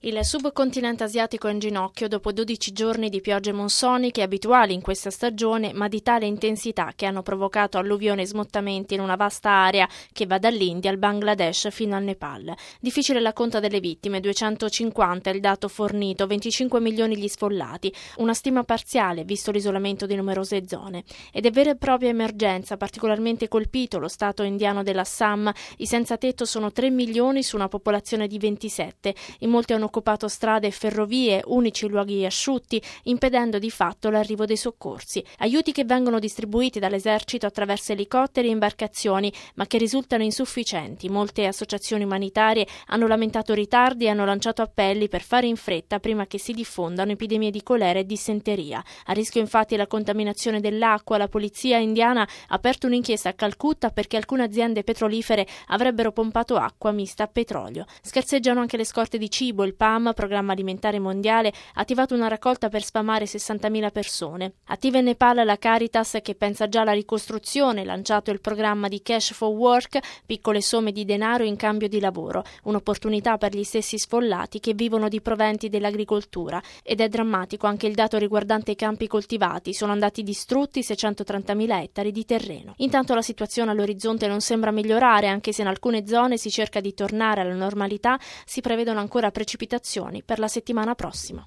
Il subcontinente asiatico è in ginocchio dopo 12 giorni di piogge monsoniche abituali in questa stagione, ma di tale intensità che hanno provocato alluvioni e smottamenti in una vasta area che va dall'India al Bangladesh fino al Nepal. Difficile la conta delle vittime, 250 è il dato fornito, 25 milioni gli sfollati, una stima parziale visto l'isolamento di numerose zone. Ed è vera e propria emergenza, particolarmente colpito lo stato indiano dell'Assam. I senza tetto sono 3 milioni su una popolazione di 27, in molti hanno occupato strade e ferrovie, unici luoghi asciutti, impedendo di fatto l'arrivo dei soccorsi. Aiuti che vengono distribuiti dall'esercito attraverso elicotteri e imbarcazioni, ma che risultano insufficienti. Molte associazioni umanitarie hanno lamentato ritardi e hanno lanciato appelli per fare in fretta prima che si diffondano epidemie di colera e dissenteria. A rischio infatti la contaminazione dell'acqua. La polizia indiana ha aperto un'inchiesta a Calcutta perché alcune aziende petrolifere avrebbero pompato acqua mista a petrolio. Scarseggiano anche le scorte di cibo. Il PAM, Programma Alimentare Mondiale, ha attivato una raccolta per sfamare 60.000 persone. Attiva in Nepal la Caritas, che pensa già alla ricostruzione, lanciato il programma di Cash for Work, piccole somme di denaro in cambio di lavoro, un'opportunità per gli stessi sfollati che vivono di proventi dell'agricoltura. Ed è drammatico anche il dato riguardante i campi coltivati, sono andati distrutti 630.000 ettari di terreno. Intanto la situazione all'orizzonte non sembra migliorare, anche se in alcune zone si cerca di tornare alla normalità, si prevedono ancora precipitazioni per la settimana prossima.